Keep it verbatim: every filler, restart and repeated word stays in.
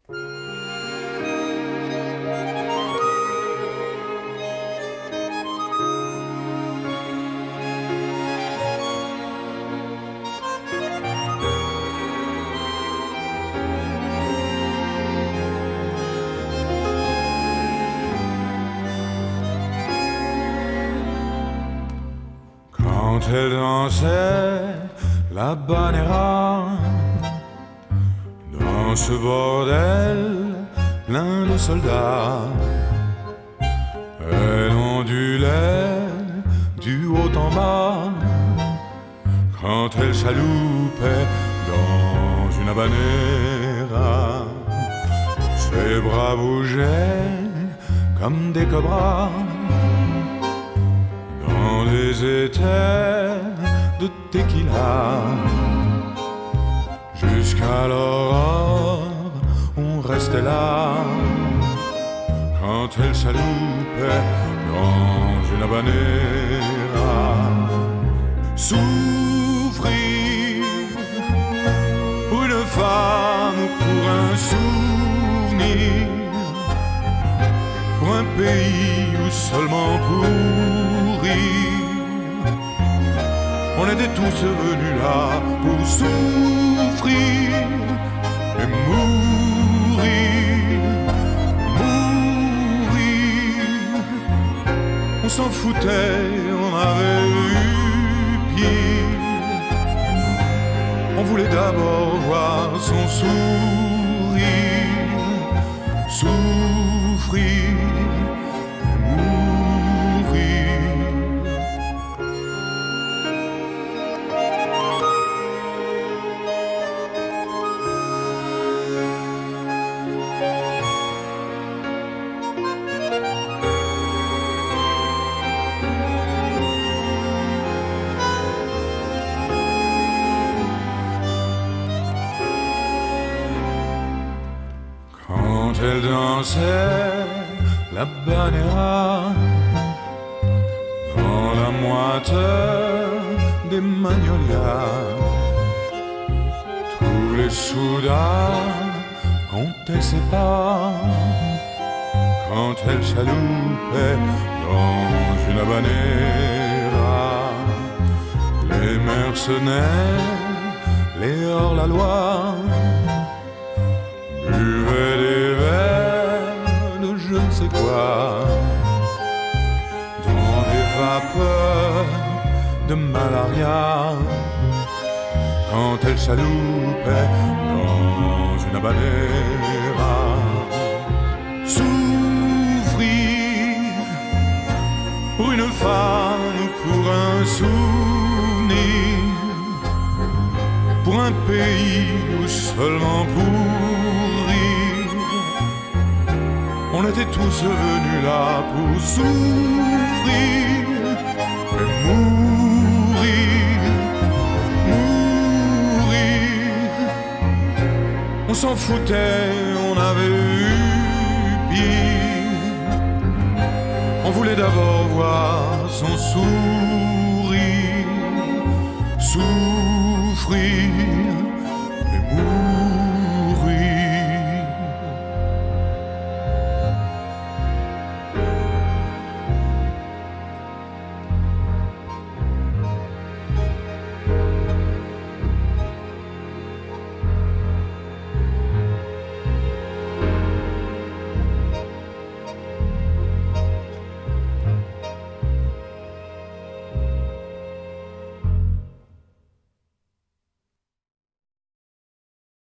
Quand elle dansait la banera dans ce bordel plein de soldats, elle ondulait du haut en bas quand elle chaloupait dans une habanera. Ses bras bougeaient comme des cobras dans des éthers de tequila. Jusqu'à l'aurore, on restait là quand elle chaloupait dans une habanera. Souffrir pour une femme ou pour un souvenir, pour un pays ou seulement pour rire. On était tous venus là pour souffrir et mourir, mourir. On s'en foutait, on avait eu pire. On voulait d'abord voir son sourire, souffrir. Elle dansait la banera dans la moite des magnolias. Tous les soudats comptaient ses pas quand elle chaloupait dans une habanera. Les mercenaires, les hors-la-loi buvaient des verres de je ne sais quoi dans des vapeurs de malaria quand elle chaloupait dans une habanera. Souffrir pour une femme, pour un souvenir, pour un pays ou seulement pour rire. On était tous venus là pour souffrir et mourir, mourir. On s'en foutait, on avait eu pire. On voulait d'abord voir son sourire, souffrir.